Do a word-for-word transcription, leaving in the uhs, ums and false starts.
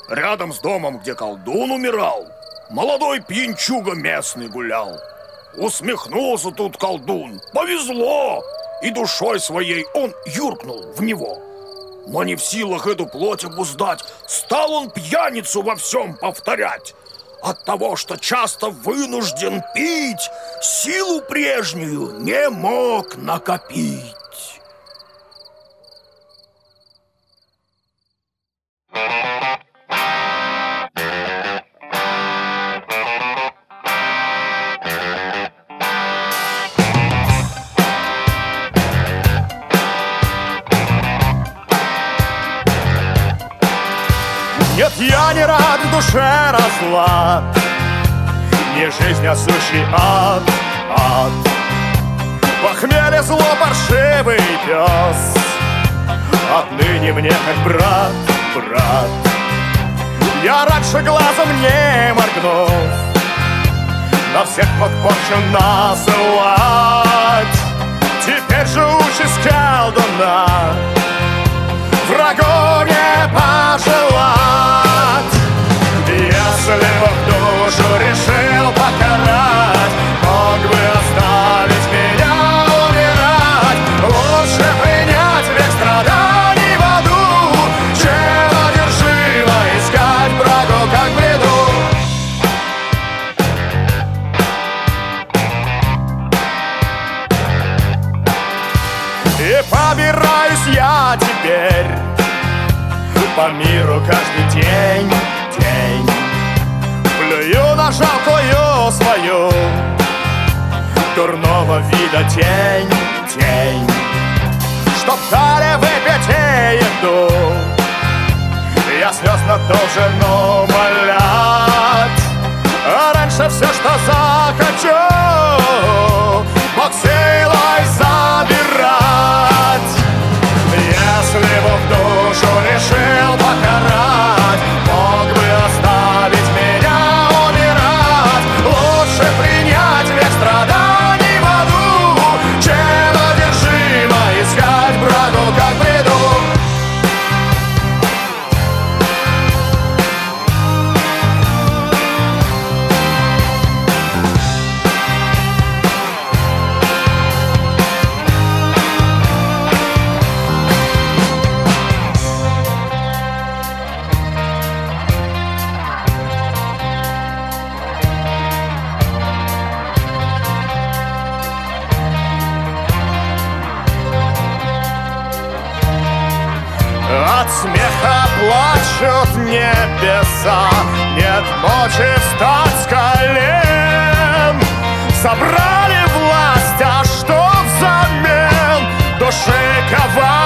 Рядом с домом, где колдун умирал, молодой пьянчуга местный гулял. Усмехнулся тут колдун, повезло, и душой своей он юркнул в него. Но не в силах эту плоть обуздать, стал он пьяницу во всем повторять. От того, что часто вынужден пить, силу прежнюю не мог накопить. Нет, я не рад в душе разлад, не жизнь, а сущий ад, ад. Похмелье зло паршивый пес, отныне мне как брат, брат. Я раньше глазом не моргнув, на всех под порчу насылать. Теперь же участь колдуна врагу не пожелать. Если бы в душу решил покарать, мог бы оставить меня умирать. Лучше принять век страданий в аду, чем одержимо искать брагу как в бреду. И побираюсь я теперь по миру каждый день, день. Плюю на жалкую свою дурного вида тень, тень. Чтоб дали выпить и еду, я слезно должен умолять. А раньше все, что захочу, мог силой забирать. Если бы в душу решил покарать, мог бы оставить меня умирать. Лучше принять век страданий в аду, чем одержимо искать брагу как в бреду. От смеха плачут небеса, нет мочи встать с колен. Собрали власть, а что взамен? Души коварны